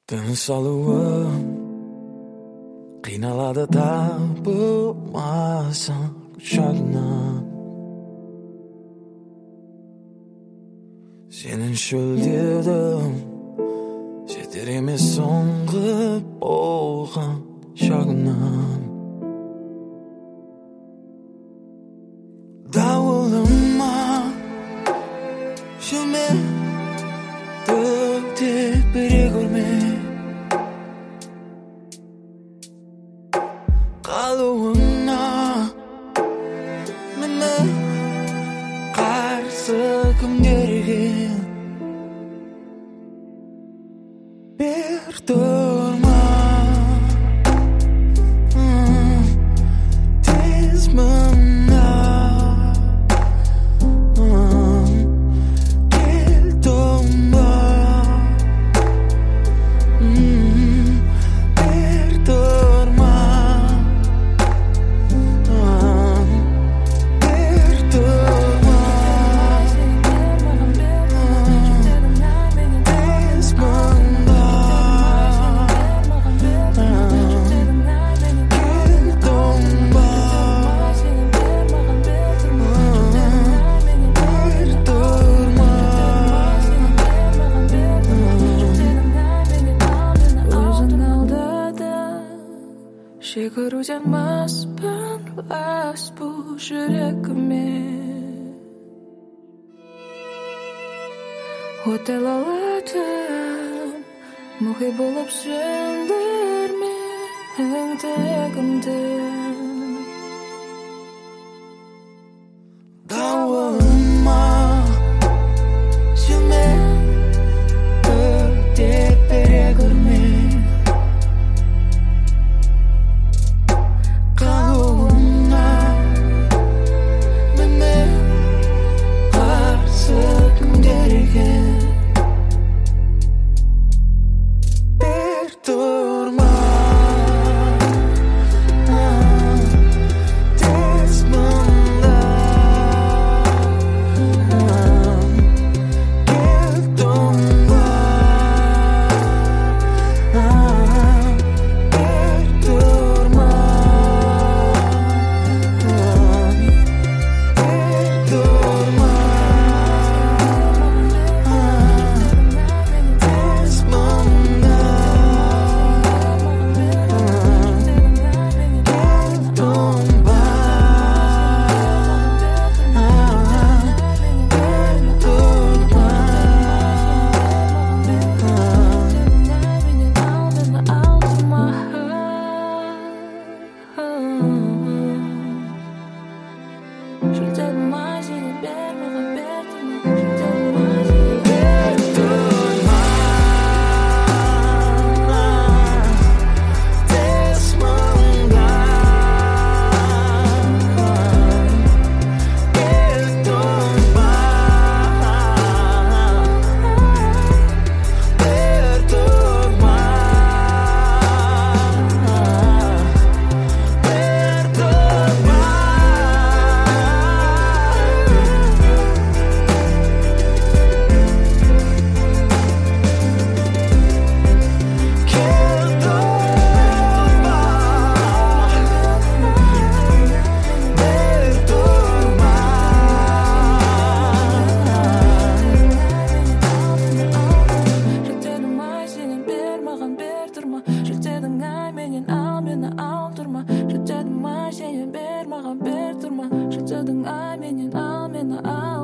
Тыныс алуым қиналады табылмасаң құшағынан. Сенің шөлдедің жетер емес соңғы болған шағынан. Дауылыма жүрме, төктеп бере көрме, қалуыңа мені қарсы кім керген. Бер тұрма тез мында, кел тұнба. Бер тұрма, бер тұрма, тез мында, кел тұнба. Бер тұрма. Өзің алдады, шекіруден маспын, лас бұл жүрегіме. Отел аладым, мұхи болып сөндірме іңтегімді. Дауылыма жүрме, төктеп бере көрме, қалуыңа мені қарсы кім керген. Бер тұрма, тез мында, кел тұнба. Бер тұрма, бер тұрма, тез мында, кел тұнба. Жетедің ай менен ал, мені алдырма. Жетедің ай сенен бер, маған бер тұрма. Жетедің ай менен ал, мені ал.